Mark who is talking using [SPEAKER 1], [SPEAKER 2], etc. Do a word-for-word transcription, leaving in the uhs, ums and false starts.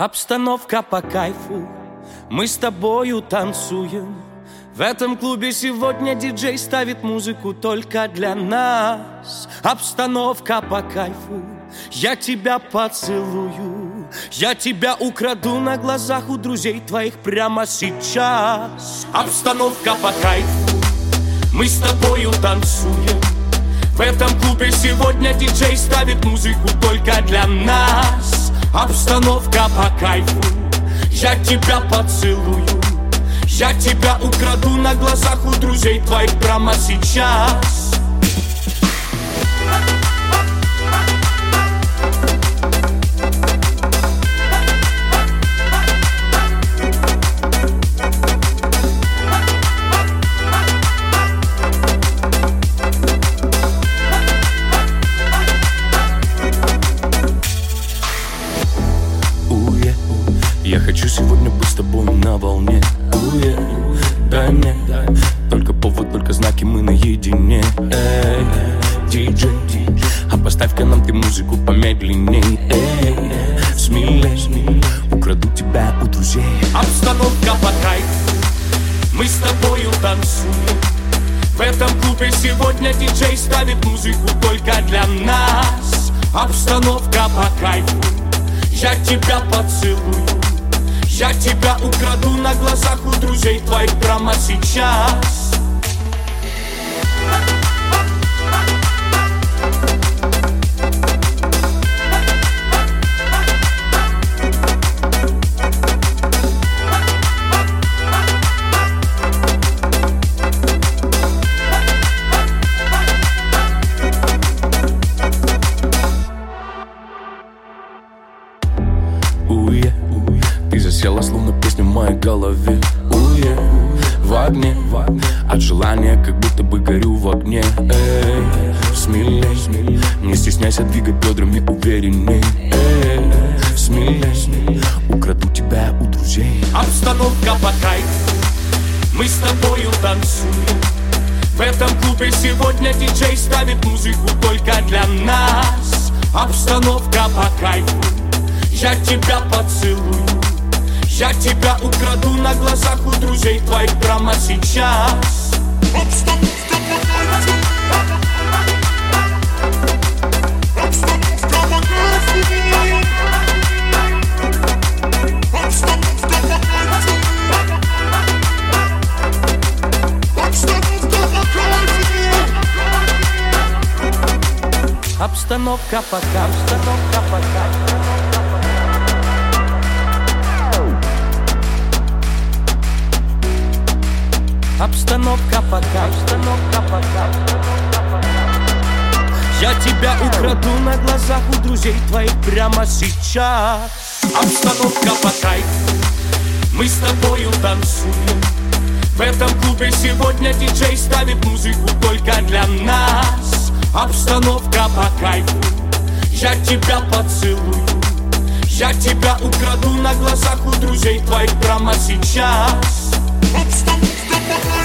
[SPEAKER 1] Обстановка по кайфу, мы с тобою танцуем. В этом клубе сегодня диджей ставит музыку только для нас. Обстановка по кайфу, я тебя поцелую, я тебя украду на глазах у друзей твоих прямо сейчас. Обстановка по кайфу, мы с тобою танцуем. В этом клубе сегодня диджей ставит музыку только для нас. Обстановка по кайфу, я тебя поцелую, я тебя украду на глазах у друзей твоих прямо сейчас. Я хочу сегодня быть с тобой на волне. Уе, дай мне только повод, только знаки, мы наедине. Эй, диджей, а поставь-ка нам ты музыку помедленней. Эй, смелей, украду тебя у друзей. Обстановка по кайфу, мы с тобою танцуем. В этом клубе сегодня диджей ставит музыку только для нас. Обстановка по кайфу, я тебя поцелую, я тебя украду на глазах у друзей твоих прямо сейчас. Уе, ты засела, словно песня в моей голове. Уе, в огне, от желания, как будто бы горю в огне. Эй, смелей, не стесняйся, двигай бедрами уверенней. Эй, смелей, украду тебя у друзей. Обстановка по кайфу, мы с тобою танцуем. В этом клубе сегодня диджей ставит музыку только для нас. Обстановка по кайфу, я тебя поцелую, я тебя украду на глазах у друзей твоих прямо сейчас. Обстановка по кайфу, обстановка по кайфу, обстановка по кайфу, обстановка по кайфу, обстановка по кайфу, обстановка по кайфу. Обстановка по кайфу, обстановка по кайфу. Я тебя украду на глазах у друзей твоих прямо сейчас. Обстановка по кайфу, мы с тобою танцуем. В этом клубе сегодня диджей ставит музыку только для нас. Обстановка по кайфу, я тебя поцелую, я тебя украду на глазах у друзей твоих прямо сейчас. Обстановка по кайфу.